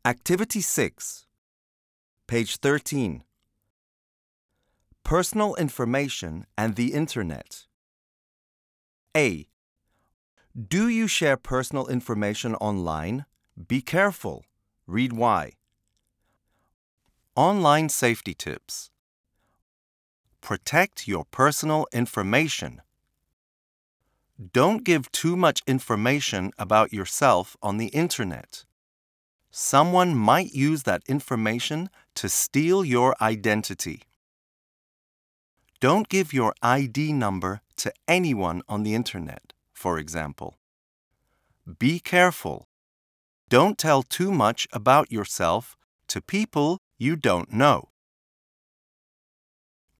Activity 6, page 13. Personal information and the Internet. A. Do you share personal information online? Be careful. Read why. Online safety tips. Protect your personal information. Don't give too much information about yourself on the Internet. Someone might use that information to steal your identity. Don't give your ID number to anyone on the Internet, for example. Be careful. Don't tell too much about yourself to people you don't know.